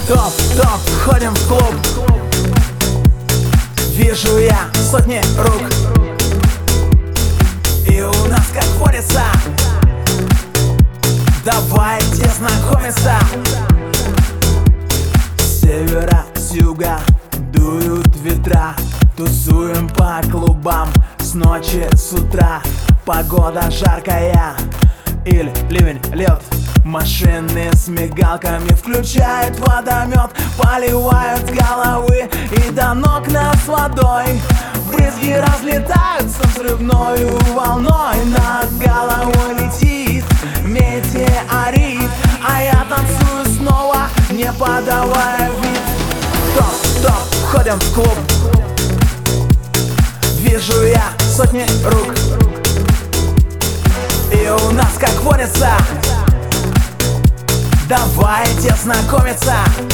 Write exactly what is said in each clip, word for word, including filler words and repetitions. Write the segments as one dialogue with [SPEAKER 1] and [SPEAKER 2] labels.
[SPEAKER 1] Топ, топ, ходим в клуб. Вижу я сотни рук, и у нас, как водится, давайте знакомиться. С севера, с юга дуют ветра. Тусуем по клубам с ночи, с утра. Погода жаркая или ливень, лед. Машины с мигалками включают водомет, поливают с головы и до ног нас водой. Брызги разлетаются взрывною волной. Над головой летит метеорит, а я танцую снова, не подавая вид. Топ, топ, ходим в клуб. Вижу я сотни рук, и у нас, как водится, давайте знакомиться.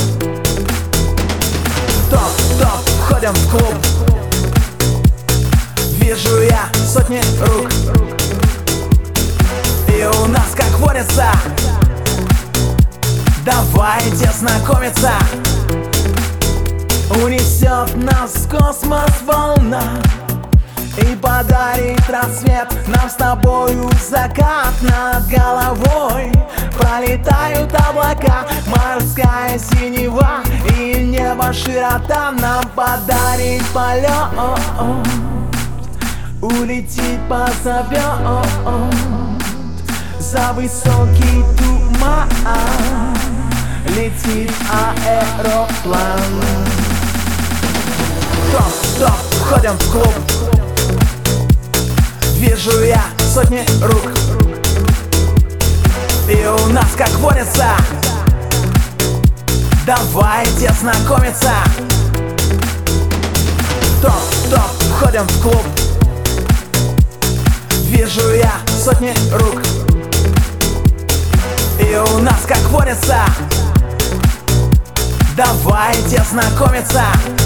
[SPEAKER 1] Топ, топ, ходим в клуб. Вижу я сотни рук, и у нас, как водится, давайте знакомиться. Унесет нас в космос волна и подарит рассвет нам с тобою закат. Над головой пролетают облака, морская синева и небо широта нам подарит полет. Улетит, позовет за высокий туман, летит аэроплан. Топ, топ, ходим в клуб. Вижу я сотни рук, и у нас, как водится, давайте знакомиться. Топ, топ, ходим в клуб. Вижу я сотни рук, и у нас, как водится, давайте знакомиться.